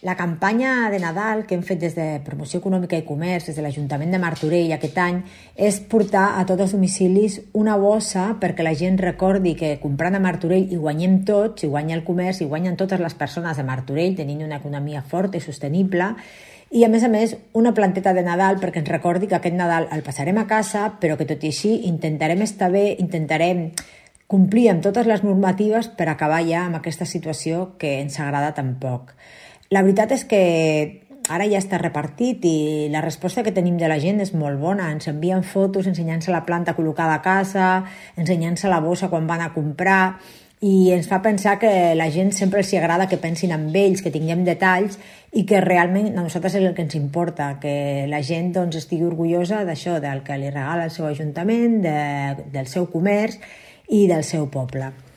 La campanya de Nadal que hem fet des de Promoció Econòmica i Comerç, des de l'Ajuntament de Martorell aquest any, és portar a tots els domicilis una bossa perquè la gent recordi que comprant a Martorell hi guanyem tots, hi guanya el comerç, hi guanyen totes les persones de Martorell, tenint una economia forta i sostenible, i a més, una planteta de Nadal perquè ens recordi que aquest Nadal el passarem a casa, però que tot i així intentarem estar bé, intentarem complir amb totes les normatives per acabar ja amb aquesta situació que ens agrada tan poc. La veritat és que ara ja està repartit i la resposta que tenim de la gent és molt bona. Ens envien fotos ensenyant-se la planta col·locada a casa, ensenyant-se la bossa quan van a comprar, i ens fa pensar que la gent sempre els agrada que pensin en ells, que tinguem detalls i que realment a nosaltres és el que ens importa, que la gent estigui orgullosa d'això, del que li regala el seu ajuntament, del seu comerç i del seu poble.